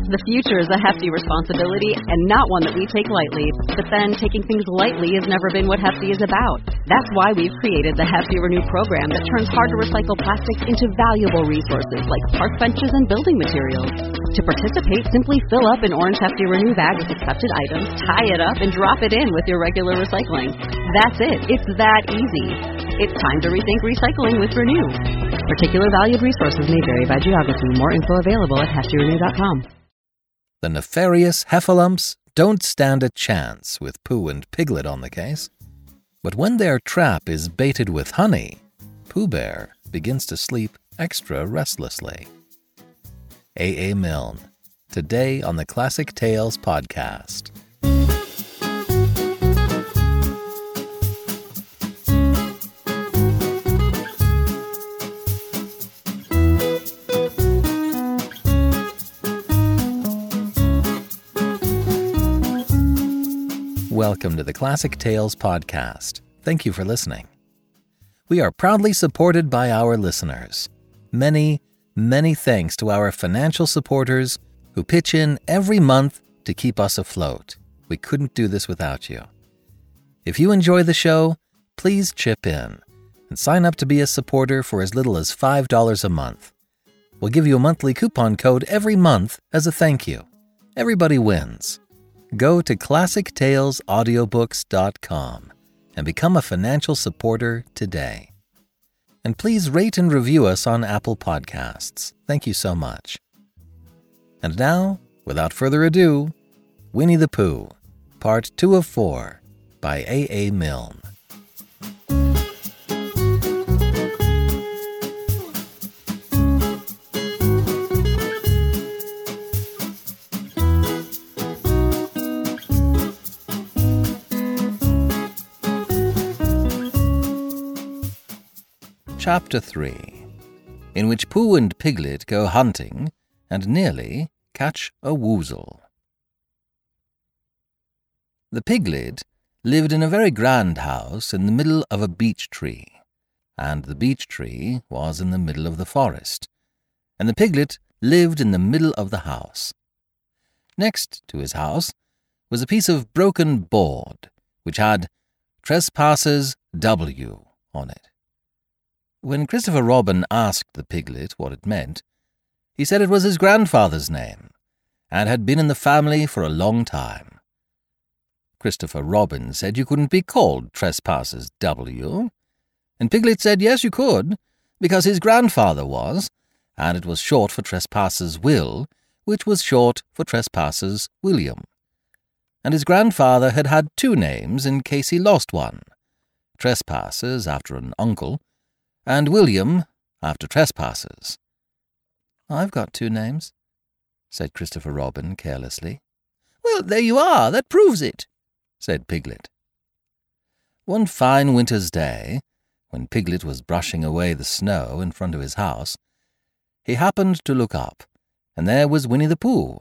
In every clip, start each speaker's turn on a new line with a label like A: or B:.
A: The future is a hefty responsibility and not one that we take lightly. But then, taking things lightly has never been what Hefty is about. That's why we've created the Hefty Renew program that turns hard-to-recycle plastics into valuable resources like park benches and building materials. To participate, simply fill up an orange Hefty Renew bag with accepted items, tie it up, and drop it in with your regular recycling. That's it. It's that easy. It's time to rethink recycling with Renew. Particular valued resources may vary by geography. More info available at heftyrenew.com.
B: The nefarious heffalumps don't stand a chance with Pooh and Piglet on the case. But when their trap is baited with honey, Pooh Bear begins to sleep extra restlessly. A. Milne, today on the Classic Tales podcast. Welcome to the Classic Tales podcast. Thank you for listening. We are proudly supported by our listeners. Many thanks to our financial supporters who pitch in every month to keep us afloat. We couldn't do this without you. If you enjoy the show, please chip in and sign up to be a supporter for as little as $5 a month. We'll give you a monthly coupon code every month as a thank you. Everybody wins. Go to ClassicTalesAudiobooks.com and become a financial supporter today. And please rate and review us on Apple Podcasts. Thank you so much. And now, without further ado, Winnie the Pooh, Part 2 of 4 by A. Milne. Chapter 3, in which Pooh and Piglet go hunting and nearly catch a woozle. The Piglet lived in a very grand house in the middle of a beech tree, and the beech tree was in the middle of the forest, and the Piglet lived in the middle of the house. Next to his house was a piece of broken board, which had Trespassers W on it. When Christopher Robin asked the Piglet what it meant, he said it was his grandfather's name, and had been in the family for a long time. Christopher Robin said you couldn't be called Trespassers W, and Piglet said yes you could, because his grandfather was, and it was short for Trespassers Will, which was short for Trespassers William. And his grandfather had had two names in case he lost one, Trespassers after an uncle, and William after Trespassers. "I've got two names," said Christopher Robin carelessly. "Well, there you are, that proves it," said Piglet. One fine winter's day, when Piglet was brushing away the snow in front of his house, he happened to look up, and there was Winnie the Pooh.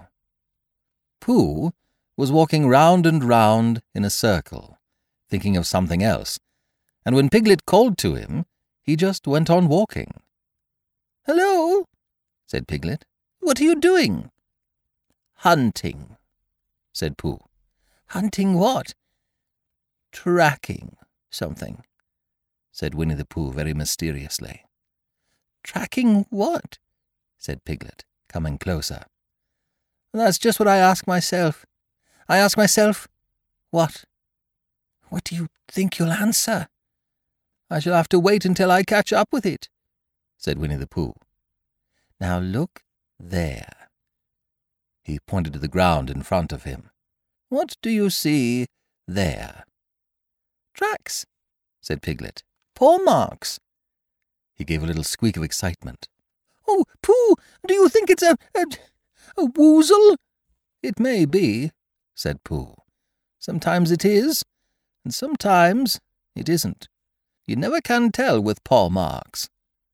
B: Pooh was walking round and round in a circle, thinking of something else, and when Piglet called to him, he just went on walking. "Hello," said Piglet. "What are you doing?" "Hunting," said Pooh. "Hunting what?" "Tracking something," said Winnie the Pooh very mysteriously. "Tracking what?" said Piglet, coming closer. "That's just what I ask myself. I ask myself, what? What do you think you'll answer?" "I shall have to wait until I catch up with it," said Winnie the Pooh. "Now look there." He pointed to the ground in front of him. "What do you see there?" "Tracks," said Piglet. "Paw marks." He gave a little squeak of excitement. "Oh, Pooh, do you think it's a woozle?" "It may be," said Pooh. "Sometimes it is, and sometimes it isn't. You never can tell with paw marks."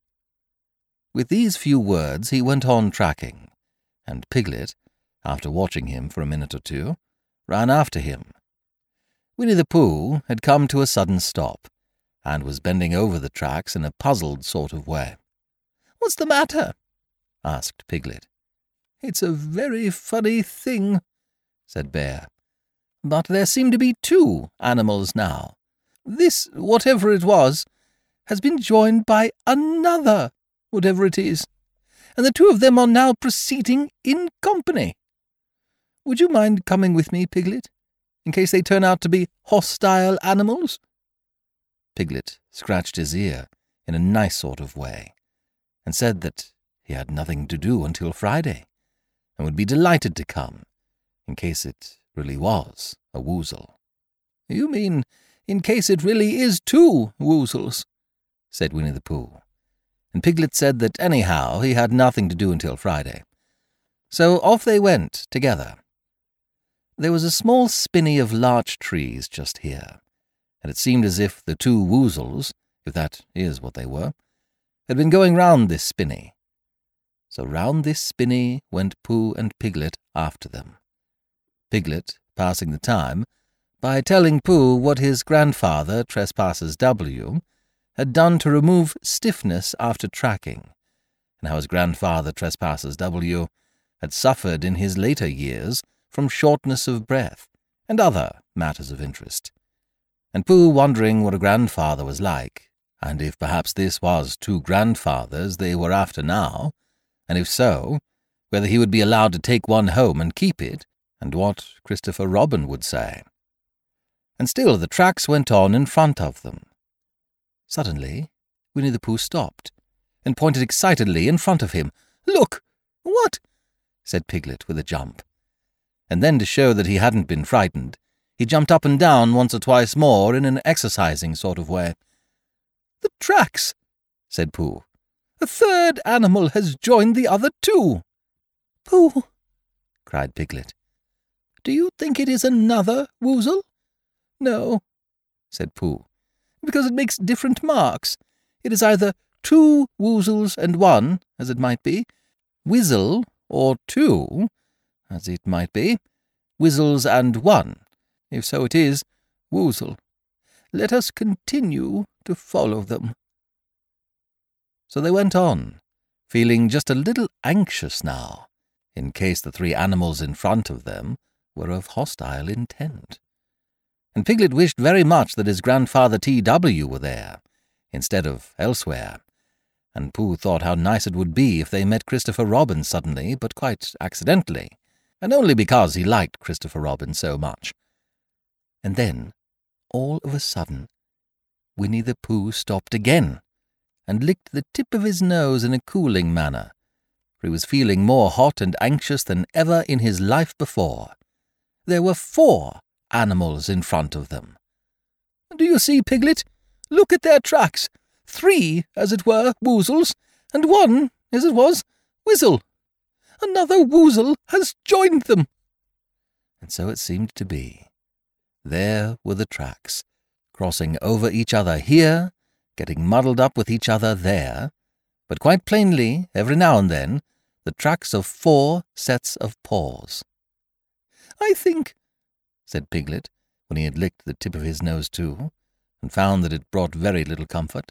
B: With these few words he went on tracking, and Piglet, after watching him for a minute or two, ran after him. Winnie the Pooh had come to a sudden stop, and was bending over the tracks in a puzzled sort of way. "What's the matter?" asked Piglet. "It's a very funny thing," said Bear. "But there seem to be 2 animals now. This, whatever it was, has been joined by another, whatever it is, and the 2 of them are now proceeding in company. Would you mind coming with me, Piglet, in case they turn out to be hostile animals?" Piglet scratched his ear in a nice sort of way, and said that he had nothing to do until Friday, and would be delighted to come, in case it really was a woozle. "You mean in case it really is 2 woozles," said Winnie the Pooh, and Piglet said that anyhow he had nothing to do until Friday. So off they went together. There was a small spinney of larch trees just here, and it seemed as if the 2 woozles, if that is what they were, had been going round this spinney. So round this spinney went Pooh and Piglet after them, Piglet passing the time by telling Pooh what his grandfather, Trespassers W., had done to remove stiffness after tracking, and how his grandfather, Trespassers W., had suffered in his later years from shortness of breath and other matters of interest. And Pooh wondering what a grandfather was like, and if perhaps this was 2 grandfathers they were after now, and if so, whether he would be allowed to take one home and keep it, and what Christopher Robin would say. And still the tracks went on in front of them. Suddenly, Winnie the Pooh stopped, and pointed excitedly in front of him. "Look! What?" said Piglet with a jump. And then, to show that he hadn't been frightened, he jumped up and down once or twice more in an exercising sort of way. "The tracks," said Pooh. "A 3rd animal has joined the other 2. "Pooh!" cried Piglet. "Do you think it is another woozle?" "No," said Pooh, "because it makes different marks. It is either 2 woozles and 1, as it might be, Wizzle, or 2, as it might be, Wizzles and 1. If so it is, woozle. Let us continue to follow them." So they went on, feeling just a little anxious now, in case the 3 animals in front of them were of hostile intent. And Piglet wished very much that his grandfather T.W. were there, instead of elsewhere, and Pooh thought how nice it would be if they met Christopher Robin suddenly, but quite accidentally, and only because he liked Christopher Robin so much. And then, all of a sudden, Winnie the Pooh stopped again, and licked the tip of his nose in a cooling manner, for he was feeling more hot and anxious than ever in his life before. There were 4 animals in front of them. "Do you see, Piglet? Look at their tracks. 3, as it were, woozles, and 1, as it was, Wizzle. Another woozle has joined them." And so it seemed to be. There were the tracks, crossing over each other here, getting muddled up with each other there, but quite plainly, every now and then, the tracks of 4 sets of paws. "I think," said Piglet, when he had licked the tip of his nose too, and found that it brought very little comfort,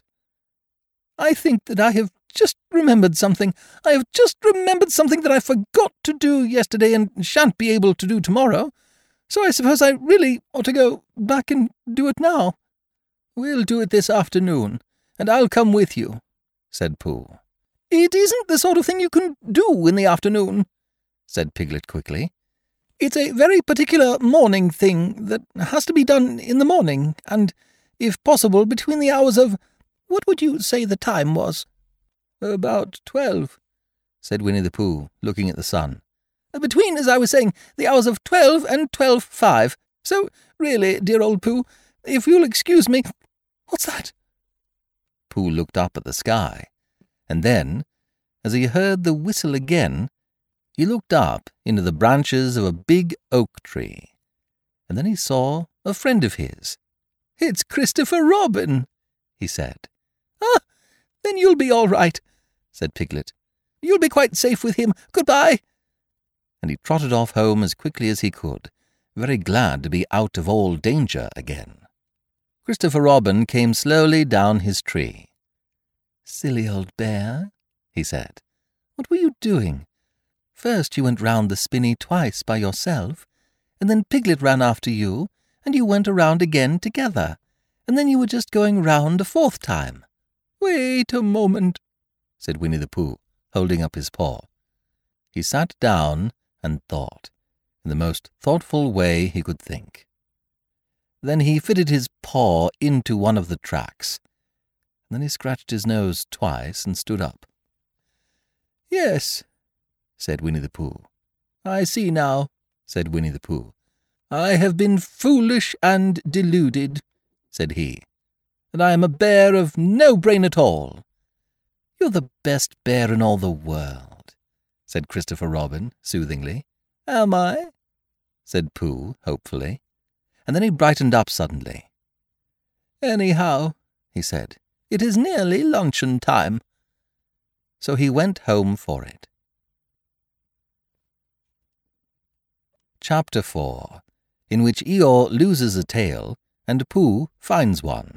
B: "I think that I have just remembered something. I have just remembered something that I forgot to do yesterday and shan't be able to do tomorrow. So I suppose I really ought to go back and do it now." "We'll do it this afternoon, and I'll come with you," said Pooh. "It isn't the sort of thing you can do in the afternoon," said Piglet quickly. "It's a very particular morning thing that has to be done in the morning, and, if possible, between the hours of— what would you say the time was?" "About 12, said Winnie the Pooh, looking at the sun. "Between, as I was saying, the hours of 12 and 12:05. So, really, dear old Pooh, if you'll excuse me— What's that?" Pooh looked up at the sky, and then, as he heard the whistle again, he looked up into the branches of a big oak tree, and then he saw a friend of his. "It's Christopher Robin," he said. "Ah, then you'll be all right," said Piglet. "You'll be quite safe with him. Goodbye." And he trotted off home as quickly as he could, very glad to be out of all danger again. Christopher Robin came slowly down his tree. "Silly old bear," he said. "What were you doing? First you went round the spinney twice by yourself, and then Piglet ran after you, and you went around again together, and then you were just going round a fourth time." "Wait a moment," said Winnie the Pooh, holding up his paw. He sat down and thought, in the most thoughtful way he could think. Then he fitted his paw into one of the tracks. Then he scratched his nose twice and stood up. "Yes," said Winnie the Pooh. "I see now," said Winnie the Pooh. "I have been foolish and deluded," said he, "and I am a bear of no brain at all." "You're the best bear in all the world," said Christopher Robin soothingly. "Am I?" said Pooh hopefully, and then he brightened up suddenly. "Anyhow," he said, "it is nearly luncheon time." So he went home for it. Chapter 4, in which Eeyore loses a tail and Pooh finds one.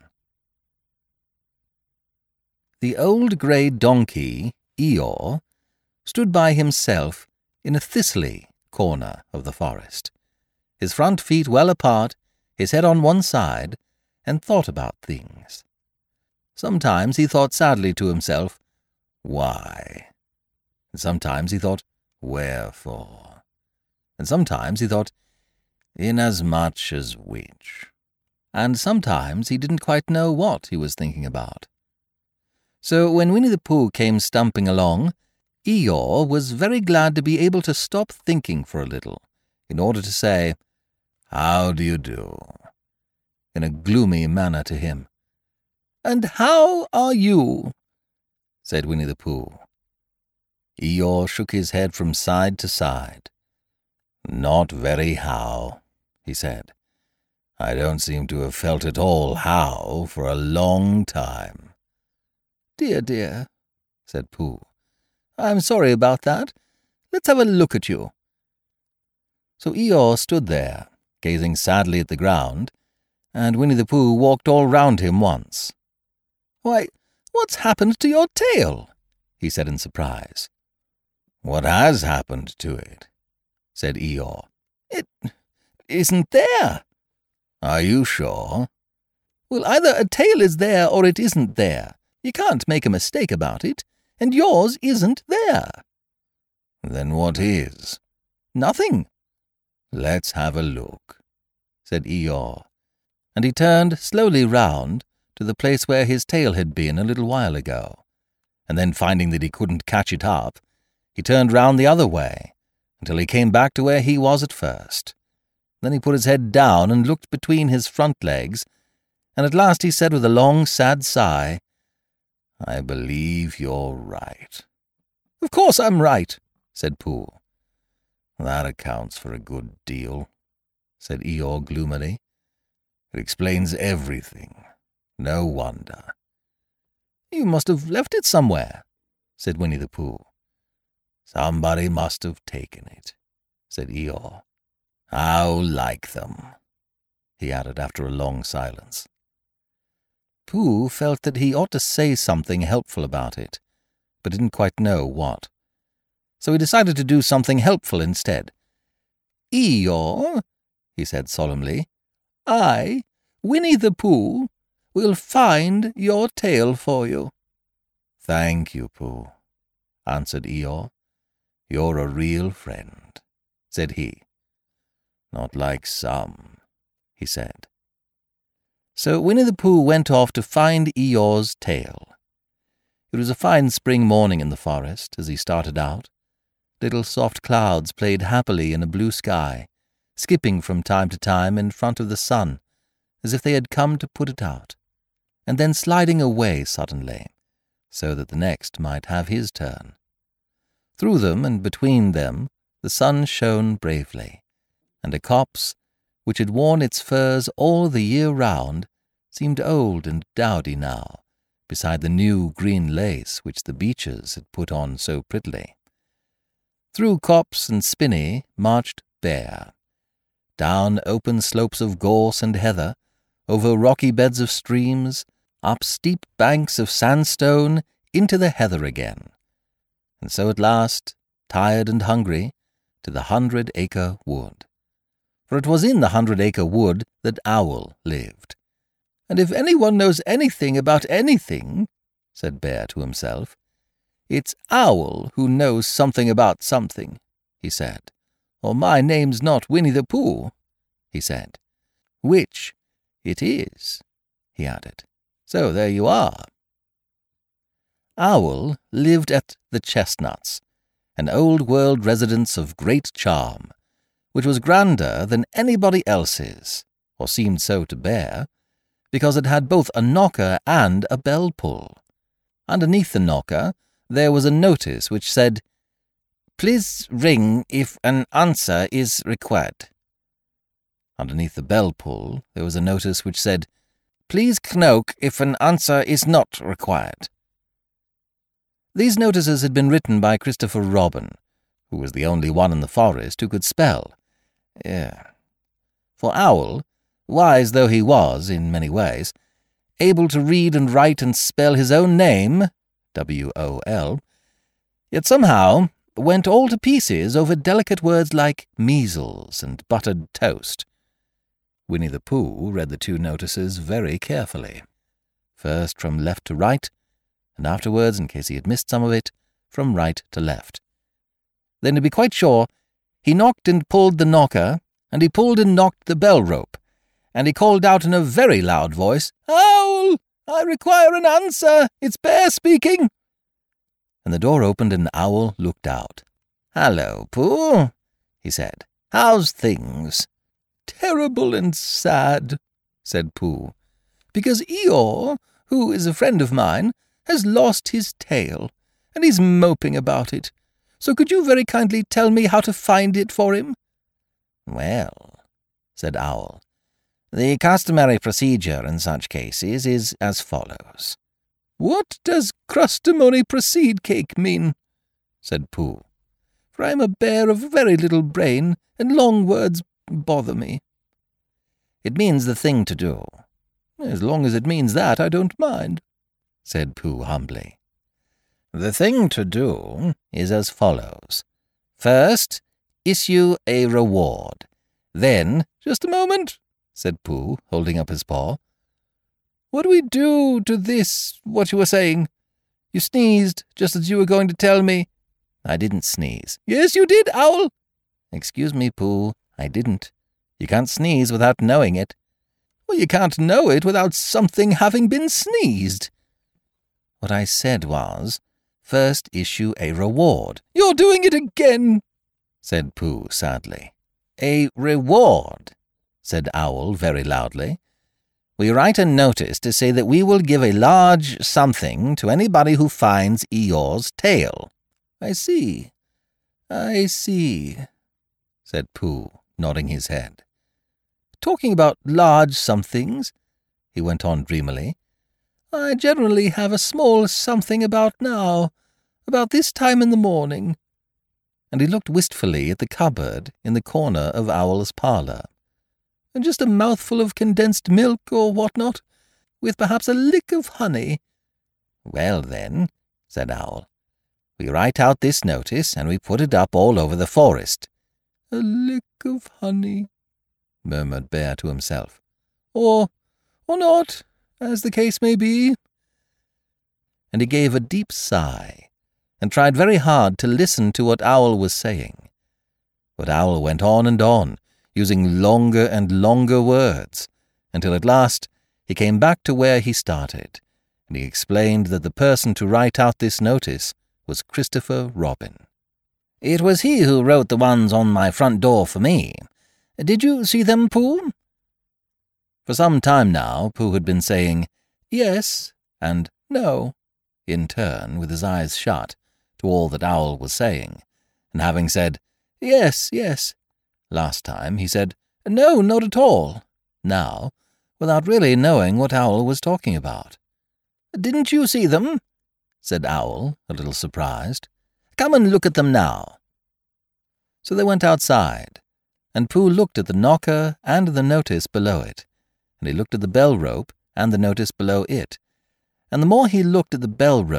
B: The old grey donkey, Eeyore, stood by himself in a thistly corner of the forest, his front feet well apart, his head on one side, and thought about things. Sometimes he thought sadly to himself, "Why?" And sometimes he thought, "Wherefore?" And sometimes he thought, "Inasmuch as which?" And sometimes he didn't quite know what he was thinking about. So when Winnie the Pooh came stumping along, Eeyore was very glad to be able to stop thinking for a little, in order to say, "How do you do?" in a gloomy manner to him. "And how are you?" said Winnie the Pooh. Eeyore shook his head from side to side. "Not very how," he said. "I don't seem to have felt at all how for a long time." "Dear, dear," said Pooh. "I'm sorry about that. Let's have a look at you." So Eeyore stood there, gazing sadly at the ground, and Winnie the Pooh walked all round him once. "Why, what's happened to your tail?" he said in surprise. "What has happened to it?" said Eeyore. "It isn't there." "Are you sure?" "Well, either a tail is there or it isn't there. You can't make a mistake about it, and yours isn't there." "Then what is?" "Nothing." "Let's have a look," said Eeyore, and he turned slowly round to the place where his tail had been a little while ago, and then finding that he couldn't catch it up, he turned round the other way until he came back to where he was at first. Then he put his head down and looked between his front legs, and at last he said with a long, sad sigh, "I believe you're right." "Of course I'm right," said Pooh. "That accounts for a good deal," said Eeyore gloomily. "It explains everything. No wonder." "You must have left it somewhere," said Winnie the Pooh. "Somebody must have taken it," said Eeyore. "How like them," he added after a long silence. Pooh felt that he ought to say something helpful about it, but didn't quite know what. So he decided to do something helpful instead. "Eeyore," he said solemnly, "I, Winnie the Pooh, will find your tail for you." "Thank you, Pooh," answered Eeyore. "You're a real friend," said he. "Not like some," he said. So Winnie the Pooh went off to find Eeyore's tail. It was a fine spring morning in the forest as he started out. Little soft clouds played happily in a blue sky, skipping from time to time in front of the sun, as if they had come to put it out, and then sliding away suddenly, so that the next might have his turn. Through them and between them the sun shone bravely, and a copse, which had worn its furs all the year round, seemed old and dowdy now, beside the new green lace which the beeches had put on so prettily. Through copse and spinney marched Bear, down open slopes of gorse and heather, over rocky beds of streams, up steep banks of sandstone, into the heather again. And so at last tired and hungry, to the 100-acre wood. For it was in the 100-acre wood that Owl lived. "And if anyone knows anything about anything," said Bear to himself, "it's Owl who knows something about something," he said. "Or my name's not Winnie the Pooh," he said. "Which it is," he added. "So there you are." Owl lived at the Chestnuts, an old-world residence of great charm, which was grander than anybody else's, or seemed so to Bear, because it had both a knocker and a bell-pull. Underneath the knocker there was a notice which said, "Please ring if an answer is required." Underneath the bell-pull there was a notice which said, "Please knock if an answer is not required." These notices had been written by Christopher Robin, who was the only one in the forest who could spell. For Owl, wise though he was in many ways, able to read and write and spell his own name, W-O-L, yet somehow went all to pieces over delicate words like measles and buttered toast. Winnie the Pooh read the two notices very carefully, first from left to right, and afterwards, in case he had missed some of it, from right to left. Then, to be quite sure, he knocked and pulled the knocker, and he pulled and knocked the bell-rope, and he called out in a very loud voice, "Owl, I require an answer. It's Bear speaking." And the door opened and Owl looked out. "Hello, Pooh," he said. "How's things?" "Terrible and sad," said Pooh, "because Eeyore, who is a friend of mine, has lost his tail, and he's moping about it. So could you very kindly tell me how to find it for him?" "Well," said Owl, "the customary procedure in such cases is as follows." "What does crustamony proceed cake mean?" said Pooh. "For I am a bear of very little brain, and long words bother me." "It means the thing to do." "As long as it means that, I don't mind," said Pooh humbly. "The thing to do is as follows. First, issue a reward. Then—" "Just a moment," said Pooh, holding up his paw. "What do we do to this, what you were saying? You sneezed just as you were going to tell me." "I didn't sneeze." "Yes, you did, Owl." "Excuse me, Pooh, I didn't. You can't sneeze without knowing it." "Well, you can't know it without something having been sneezed." "What I said was, first issue a reward." "You're doing it again," said Pooh sadly. "A reward," said Owl very loudly. "We write a notice to say that we will give a large something to anybody who finds Eeyore's tail." "I see, said Pooh, nodding his head. "Talking about large somethings," he went on dreamily, "I generally have a small something about now, about this time in the morning." And he looked wistfully at the cupboard in the corner of Owl's parlour. "And just a mouthful of condensed milk or what-not, with perhaps a lick of honey." "Well, then," said Owl, "we write out this notice and we put it up all over the forest." "A lick of honey," murmured Bear to himself. Or not, as the case may be." And he gave a deep sigh, and tried very hard to listen to what Owl was saying. But Owl went on and on, using longer and longer words, until at last he came back to where he started, and he explained that the person to write out this notice was Christopher Robin. "It was he who wrote the ones on my front door for me. Did you see them, Pooh?" For some time now Pooh had been saying "yes" and "no" in turn, with his eyes shut, to all that Owl was saying, and having said "yes, yes" last time, he said "no, not at all" now, without really knowing what Owl was talking about. "Didn't you see them?" said Owl, a little surprised. "Come and look at them now." So they went outside, and Pooh looked at the knocker and the notice below it, and he looked at the bell-rope and the notice below it, and the more he looked at the bell-rope,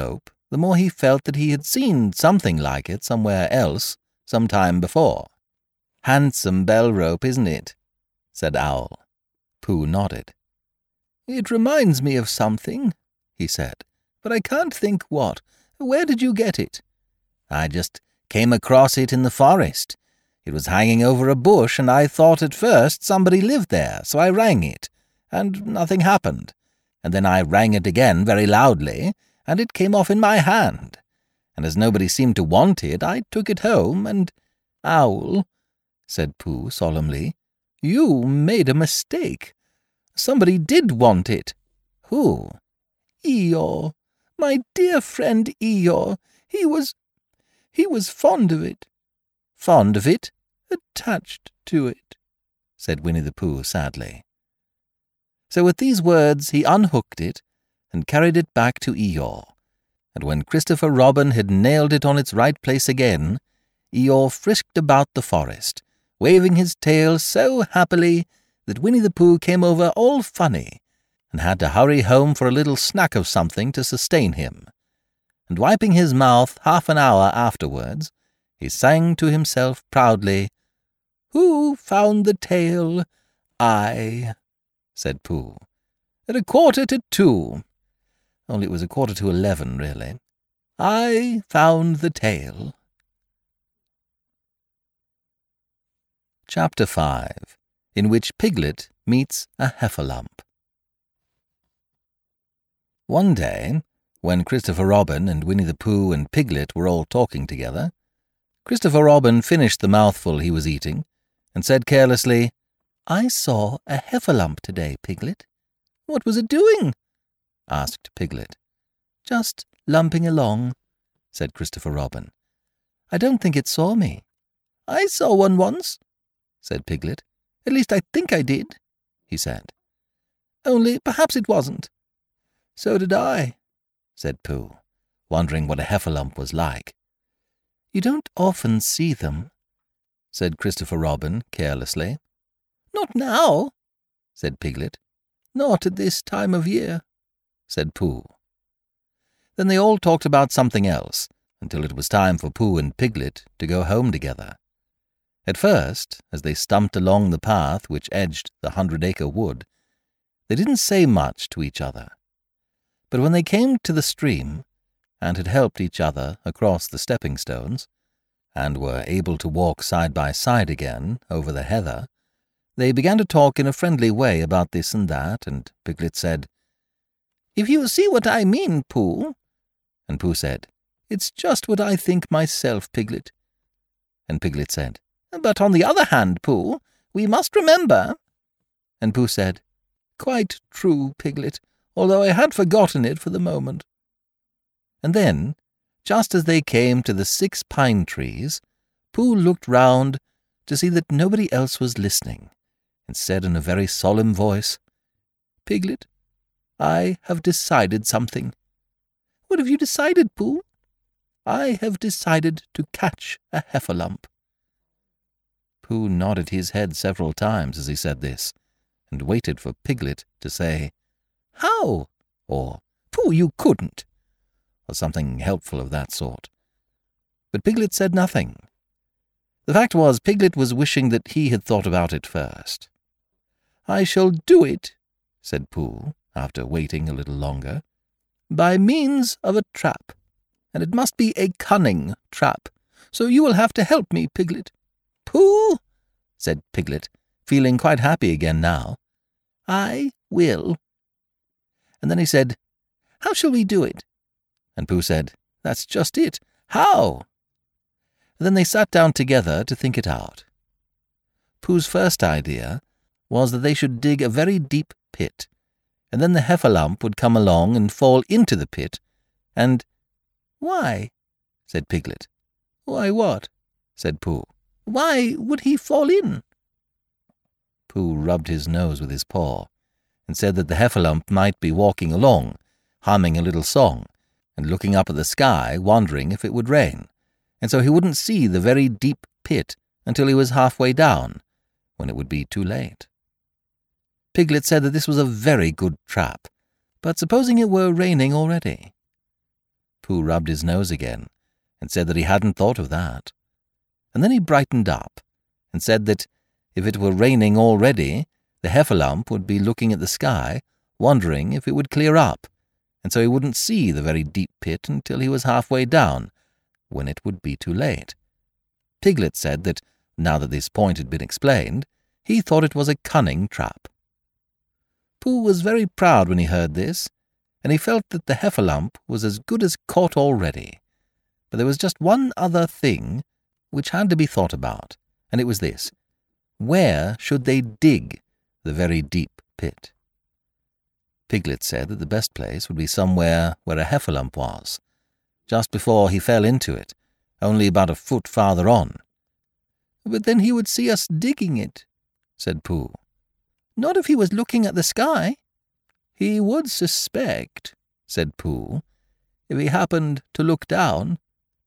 B: the more he felt that he had seen something like it somewhere else some time before. "Handsome bell rope, isn't it?" said Owl. Pooh nodded. "It reminds me of something," he said, "but I can't think what. Where did you get it?" "I just came across it in the forest. It was hanging over a bush, and I thought at first somebody lived there, so I rang it, and nothing happened. And then I rang it again very loudly, and it came off in my hand. And as nobody seemed to want it, I took it home, and—" "Owl," said Pooh solemnly, "you made a mistake. Somebody did want it." "Who?" "Eeyore. My dear friend Eeyore. He was fond of it." "Fond of it?" "Attached to it," said Winnie the Pooh sadly. So with these words he unhooked it and carried it back to Eeyore, and when Christopher Robin had nailed it on its right place again, Eeyore frisked about the forest, waving his tail so happily that Winnie the Pooh came over all funny and had to hurry home for a little snack of something to sustain him. And wiping his mouth half an hour afterwards, he sang to himself proudly, "Who found the tail? I," said Pooh. "At 1:45. Only it was 11:15, really. I found the tail." Chapter 5, in which Piglet meets a Heffalump. One day, when Christopher Robin and Winnie the Pooh and Piglet were all talking together, Christopher Robin finished the mouthful he was eating and said carelessly, "I saw a Heffalump today, Piglet." "What was it doing?" asked Piglet. "Just lumping along," said Christopher Robin. "I don't think it saw me." "I saw one once," said Piglet. "At least I think I did," he said. "Only perhaps it wasn't." "So did I," said Pooh, wondering what a Heffalump was like. "You don't often see them," said Christopher Robin carelessly. "Not now," said Piglet. "Not at this time of year," said Pooh. Then they all talked about something else until it was time for Pooh and Piglet to go home together. At first, as they stumped along the path which edged the 100-acre wood, they didn't say much to each other. But when they came to the stream, and had helped each other across the stepping-stones, and were able to walk side by side again over the heather, they began to talk in a friendly way about this and that, and Piglet said, "If you see what I mean, Pooh," and Pooh said, "It's just what I think myself, Piglet." And Piglet said, "But on the other hand, Pooh, we must remember," and Pooh said, "Quite true, Piglet, although I had forgotten it for the moment." And then, just as they came to the 6 pine trees, Pooh looked round to see that nobody else was listening, and said in a very solemn voice, "Piglet, I have decided something." "What have you decided, Pooh?" "I have decided to catch a Heffalump." Pooh nodded his head several times as he said this, and waited for Piglet to say, "How?" or "Pooh, you couldn't," or something helpful of that sort. But Piglet said nothing. The fact was, Piglet was wishing that he had thought about it first. "I shall do it," said Pooh, after waiting a little longer, "by means of a trap, and it must be a cunning trap, so you will have to help me, Piglet." "Pooh," said Piglet, feeling quite happy again now, "I will." And then he said, "How shall we do it?" And Pooh said, "That's just it. How?" And then they sat down together to think it out. Pooh's first idea was that they should dig a very deep pit, and then the Heffalump would come along and fall into the pit, and— "Why?" said Piglet. "Why what?" said Pooh. "Why would he fall in?" Pooh rubbed his nose with his paw, and said that the Heffalump might be walking along, humming a little song, and looking up at the sky, wondering if it would rain, and so he wouldn't see the very deep pit until he was halfway down, when it would be too late. Piglet said that this was a very good trap, but supposing it were raining already? Pooh rubbed his nose again and said that he hadn't thought of that. And then he brightened up and said that if it were raining already, the Heffalump would be looking at the sky, wondering if it would clear up, and so he wouldn't see the very deep pit until he was halfway down, when it would be too late. Piglet said that, now that this point had been explained, he thought it was a cunning trap. Pooh was very proud when he heard this, and he felt that the Heffalump was as good as caught already. But there was just one other thing which had to be thought about, and it was this: where should they dig the very deep pit? Piglet said that the best place would be somewhere where a Heffalump was, just before he fell into it, only about a foot farther on. "But then he would see us digging it," said Pooh. "Not if he was looking at the sky." "He would suspect," said Pooh, "if he happened to look down."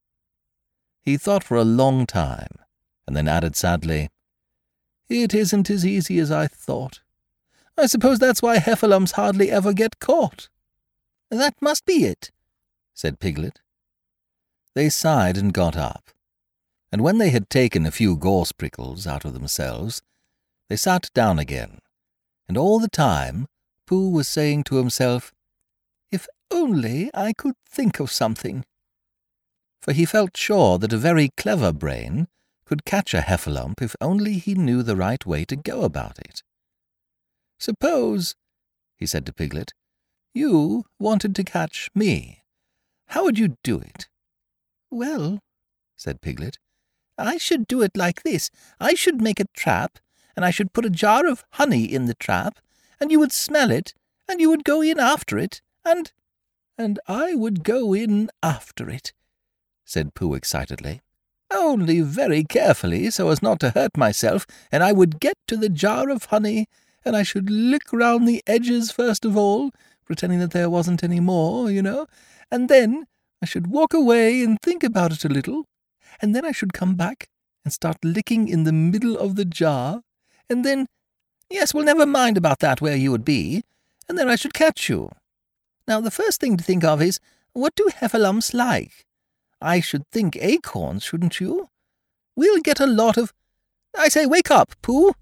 B: He thought for a long time, and then added sadly, "It isn't as easy as I thought. I suppose that's why Heffalumps hardly ever get caught." "That must be it," said Piglet. They sighed and got up, and when they had taken a few gorse prickles out of themselves, they sat down again, and all the time Pooh was saying to himself, "If only I could think of something." For he felt sure that a very clever brain could catch a Heffalump if only he knew the right way to go about it. "Suppose," he said to Piglet, "you wanted to catch me. How would you do it?" "Well," said Piglet, "I should do it like this. I should make a trap, and I should put a jar of honey in the trap, and you would smell it, and you would go in after it, and I would go in after it," said Pooh excitedly. "Only very carefully, so as not to hurt myself, and I would get to the jar of honey, and I should lick round the edges first of all, pretending that there wasn't any more, you know, and then I should walk away and think about it a little, and then I should come back and start licking in the middle of the jar, and then, yes, well, never mind about that, where you would be, and then I should catch you. Now, the first thing to think of is, what do Heffalumps like? I should think acorns, shouldn't you? We'll get a lot of— I say, wake up, Pooh!"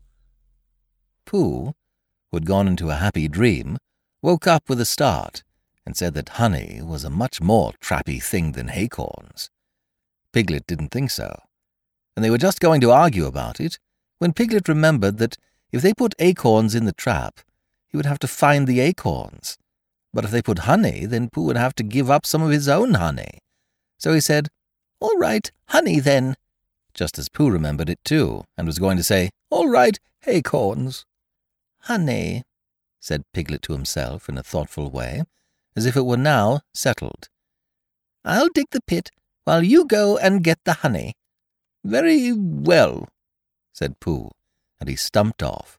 B: Pooh, who had gone into a happy dream, woke up with a start, and said that honey was a much more trappy thing than acorns. Piglet didn't think so, and they were just going to argue about it, when Piglet remembered that if they put acorns in the trap, he would have to find the acorns. But if they put honey, then Pooh would have to give up some of his own honey. So he said, "All right, honey then," just as Pooh remembered it too, and was going to say, "All right, acorns." "Honey," said Piglet to himself in a thoughtful way, as if it were now settled. "I'll dig the pit while you go and get the honey." "Very well," said Pooh, and he stumped off.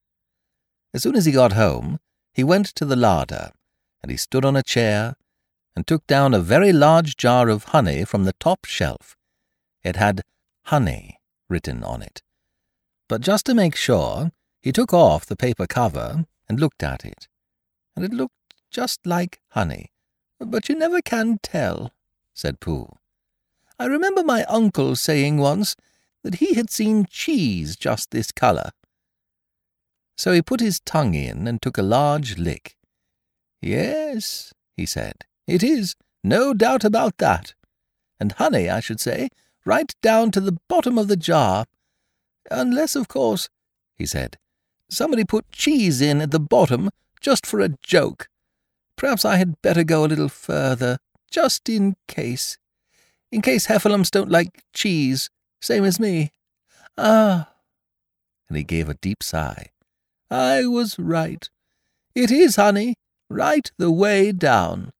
B: As soon as he got home, he went to the larder, and he stood on a chair and took down a very large jar of honey from the top shelf. It had honey written on it. But just to make sure, he took off the paper cover and looked at it, and it looked just like honey. "But you never can tell," said Pooh. "I remember my uncle saying once that he had seen cheese just this colour." So he put his tongue in and took a large lick. "Yes," he said, "it is, no doubt about that. And honey, I should say, right down to the bottom of the jar. Unless, of course," he said, "somebody put cheese in at the bottom just for a joke. Perhaps I had better go a little further, just in case. In case Heffalumps don't like cheese, same as me. Ah!" And he gave a deep sigh. "I was right. It is honey, right the way down."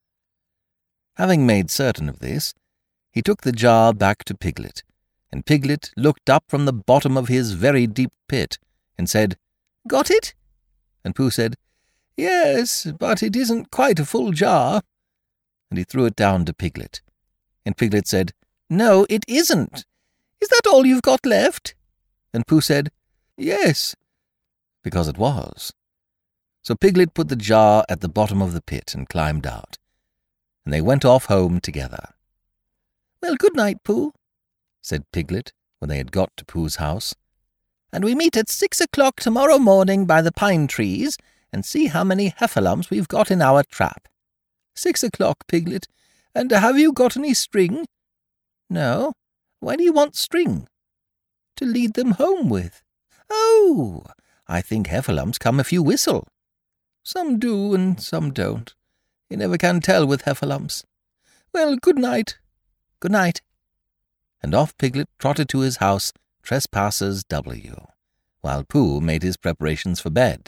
B: Having made certain of this, he took the jar back to Piglet, and Piglet looked up from the bottom of his very deep pit and said, "Got it?" And Pooh said, "Yes, but it isn't quite a full jar." And he threw it down to Piglet. And Piglet said, "No, it isn't. Is that all you've got left?" And Pooh said, "Yes," because it was. So Piglet put the jar at the bottom of the pit and climbed out. and they went off home together. "Well, good night, Pooh," said Piglet when they had got to Pooh's house. "And we meet at 6 o'clock tomorrow morning by the pine trees and see how many heffalumps we've got in our trap." 6 o'clock, Piglet. And have you got any string?" "No. Why do you want string?" "To lead them home with." "Oh, I think heffalumps come if you whistle." "Some do and some don't. You never can tell with heffalumps. Well, good night." "Good night." And off Piglet trotted to his house, Trespassers W., while Pooh made his preparations for bed.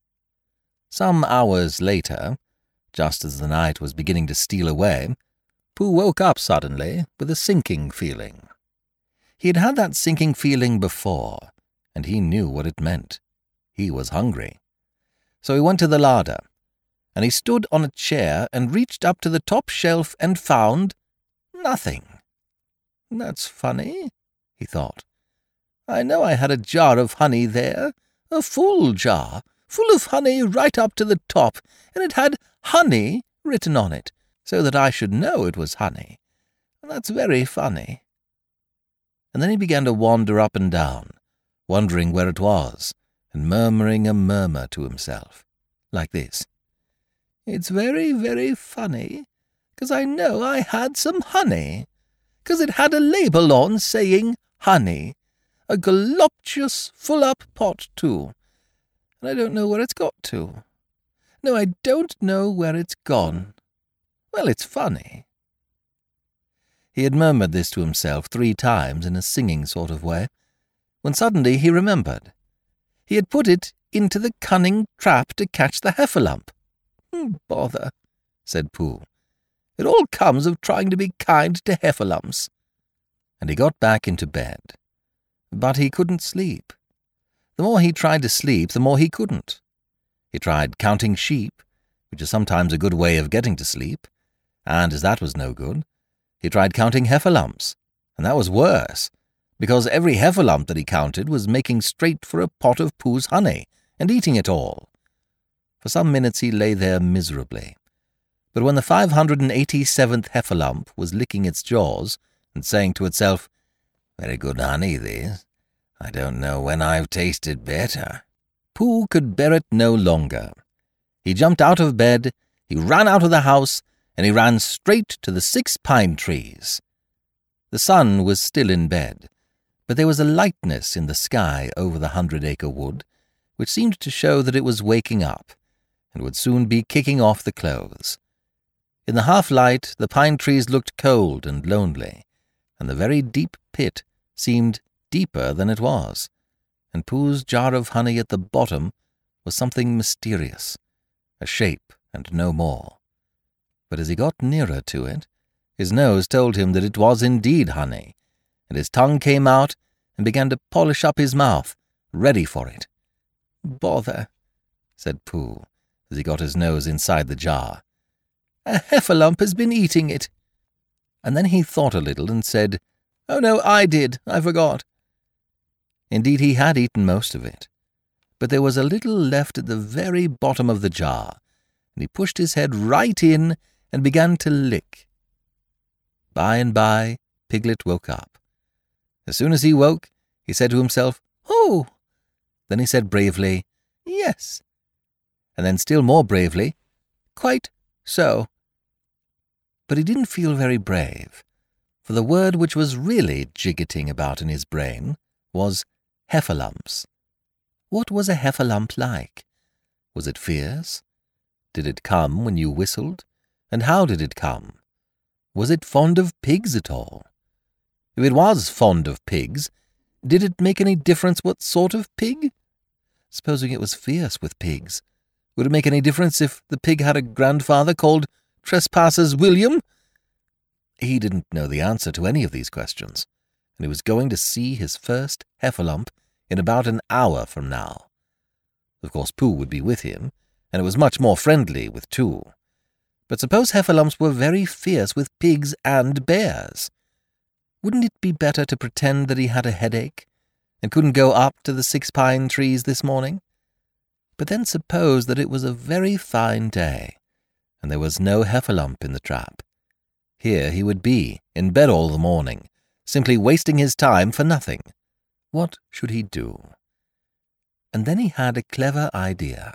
B: Some hours later, just as the night was beginning to steal away, Pooh woke up suddenly with a sinking feeling. He had had that sinking feeling before, and he knew what it meant. He was hungry. So he went to the larder, and he stood on a chair and reached up to the top shelf and found nothing. "That's funny," he thought. "I know I had a jar of honey there, a full jar, full of honey right up to the top, and it had honey written on it, so that I should know it was honey. That's very funny." And then he began to wander up and down, wondering where it was, and murmuring a murmur to himself, like this: "It's very, very funny, 'cause I know I had some honey, 'cause it had a label on saying honey, a goloptious full-up pot, too, and I don't know where it's got to. No, I don't know where it's gone. Well, it's funny." He had murmured this to himself 3 times in a singing sort of way, when suddenly he remembered. He had put it into the cunning trap to catch the heffalump. "Bother," said Pooh. "It all comes of trying to be kind to heffalumps." And he got back into bed. But he couldn't sleep. The more he tried to sleep, the more he couldn't. He tried counting sheep, which is sometimes a good way of getting to sleep, and as that was no good, he tried counting heffalumps, and that was worse, because every heffalump that he counted was making straight for a pot of Pooh's honey and eating it all. For some minutes he lay there miserably, but when the 587th heffalump was licking its jaws and saying to itself, "Very good honey, this. I don't know when I've tasted better," Pooh could bear it no longer. He jumped out of bed, he ran out of the house, and he ran straight to the 6 pine trees. The sun was still in bed, but there was a lightness in the sky over the 100-acre wood, which seemed to show that it was waking up, and would soon be kicking off the clothes. In the half-light, the pine trees looked cold and lonely, and the very deep pit seemed deeper than it was, and Pooh's jar of honey at the bottom was something mysterious, a shape and no more. But as he got nearer to it, his nose told him that it was indeed honey, and his tongue came out and began to polish up his mouth, ready for it. "Bother," said Pooh, as he got his nose inside the jar. "A heffalump has been eating it." And then he thought a little and said, "Oh no, I did. I forgot." Indeed, he had eaten most of it, but there was a little left at the very bottom of the jar, and he pushed his head right in and began to lick. By and by, Piglet woke up. As soon as he woke, he said to himself, "Oh!" Then he said bravely, "Yes." And then still more bravely, "Quite so." But he didn't feel very brave, for the word which was really jiggeting about in his brain was heffalumps. What was a heffalump like? Was it fierce? Did it come when you whistled? And how did it come? Was it fond of pigs at all? If it was fond of pigs, did it make any difference what sort of pig? Supposing it was fierce with pigs, would it make any difference if the pig had a grandfather called Trespassers William? He didn't know the answer to any of these questions, and he was going to see his first heffalump in about an hour from now. Of course, Pooh would be with him, and it was much more friendly with 2. But suppose heffalumps were very fierce with pigs and bears? Wouldn't it be better to pretend that he had a headache and couldn't go up to the 6 pine trees this morning? But then suppose that it was a very fine day, and there was no heffalump in the trap. Here he would be, in bed all the morning, simply wasting his time for nothing. What should he do? And then he had a clever idea.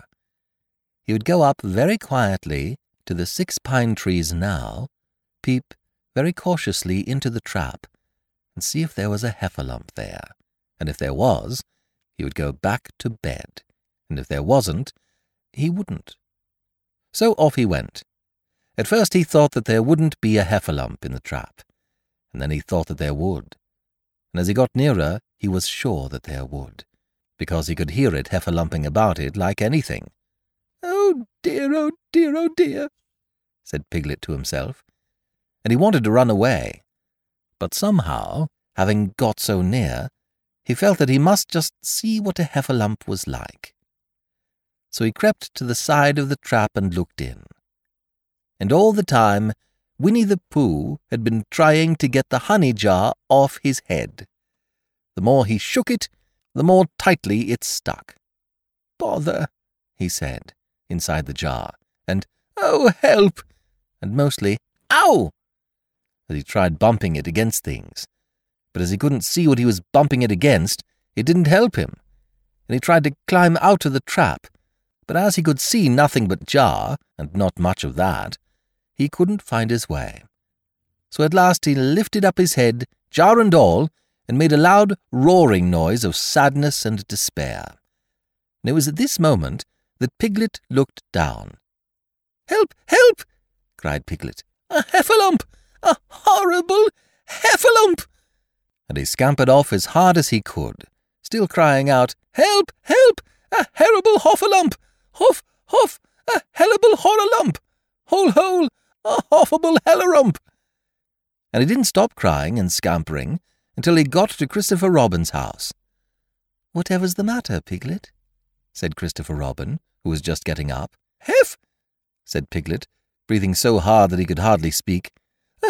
B: He would go up very quietly to the 6 pine trees now, peep very cautiously into the trap, and see if there was a heffalump there. And if there was, he would go back to bed. And if there wasn't, he wouldn't. So off he went. At first he thought that there wouldn't be a heffalump in the trap, and then he thought that there would. And as he got nearer, he was sure that there would, because he could hear it heffalumping about it like anything. "Oh dear, oh dear, oh dear," said Piglet to himself, and he wanted to run away. But somehow, having got so near, he felt that he must just see what a heffalump was like. So he crept to the side of the trap and looked in. And all the time, Winnie the Pooh had been trying to get the honey jar off his head. The more he shook it, the more tightly it stuck. "Bother," he said, inside the jar, and "Oh, help!" and mostly "Ow!" as he tried bumping it against things. But as he couldn't see what he was bumping it against, it didn't help him, and he tried to climb out of the trap, but as he could see nothing but jar, and not much of that, he couldn't find his way. So at last he lifted up his head, jar and all, and made a loud roaring noise of sadness and despair. And it was at this moment that Piglet looked down. "Help! Help!" cried Piglet. "A heffalump! A horrible heffalump!" And he scampered off as hard as he could, still crying out, "Help! Help! A terrible hoffalump! Huff! Huff! A hellable horrorlump! Hole! Hole! A hoffable hellerump!" And he didn't stop crying and scampering until he got to Christopher Robin's house. "Whatever's the matter, Piglet?" said Christopher Robin, who was just getting up. "Heff!" said Piglet, breathing so hard that he could hardly speak. "A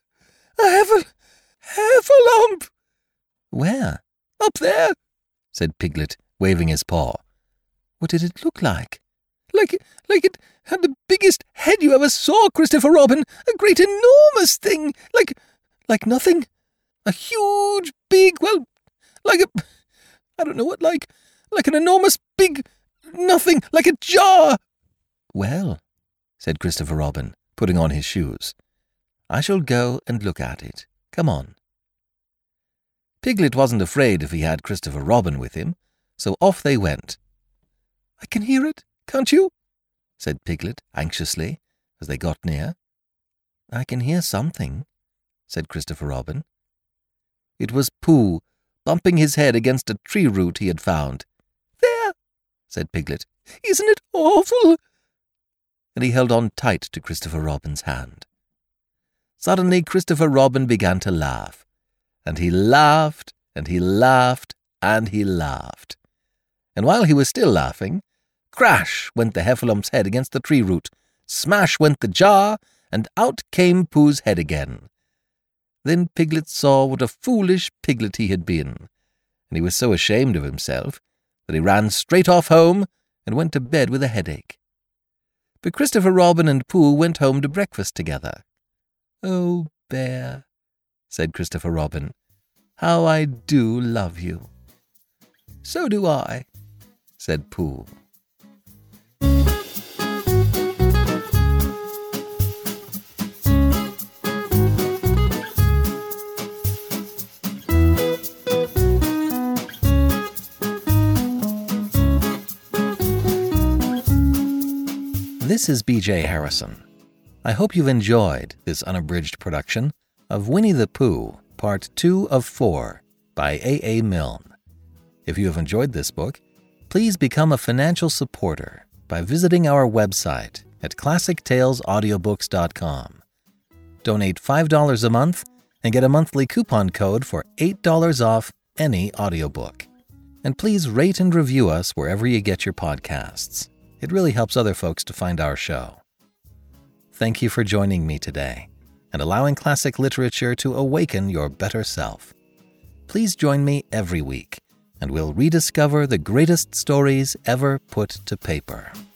B: heffalump!" "Where?" "Up there," said Piglet, waving his paw. "What did it look like?" Like it had the biggest head you ever saw, Christopher Robin. A great enormous thing, like nothing. A huge, big, well, I don't know what, like an enormous big nothing, like a jar." "Well," said Christopher Robin, putting on his shoes, "I shall go and look at it. Come on." Piglet wasn't afraid if he had Christopher Robin with him, so off they went. "I can hear it, can't you?" said Piglet anxiously as they got near. "I can hear something," said Christopher Robin. It was Pooh, bumping his head against a tree root he had found. "There," said Piglet. "Isn't it awful?" And he held on tight to Christopher Robin's hand. Suddenly Christopher Robin began to laugh, and he laughed, and he laughed, and he laughed. And while he was still laughing, crash went the heffalum's head against the tree root, smash went the jar, and out came Pooh's head again. Then Piglet saw what a foolish piglet he had been, and he was so ashamed of himself that he ran straight off home and went to bed with a headache. But Christopher Robin and Pooh went home to breakfast together. "Oh, Bear," said Christopher Robin, "how I do love you." "So do I," said Pooh. This is B.J. Harrison. I hope you've enjoyed this unabridged production of Winnie the Pooh, Part 2 of 4 by A.A. Milne. If you have enjoyed this book, please become a financial supporter by visiting our website at ClassicTalesAudiobooks.com. Donate $5 a month and get a monthly coupon code for $8 off any audiobook. And please rate and review us wherever you get your podcasts. It really helps other folks to find our show. Thank you for joining me today and allowing classic literature to awaken your better self. Please join me every week, and we'll rediscover the greatest stories ever put to paper.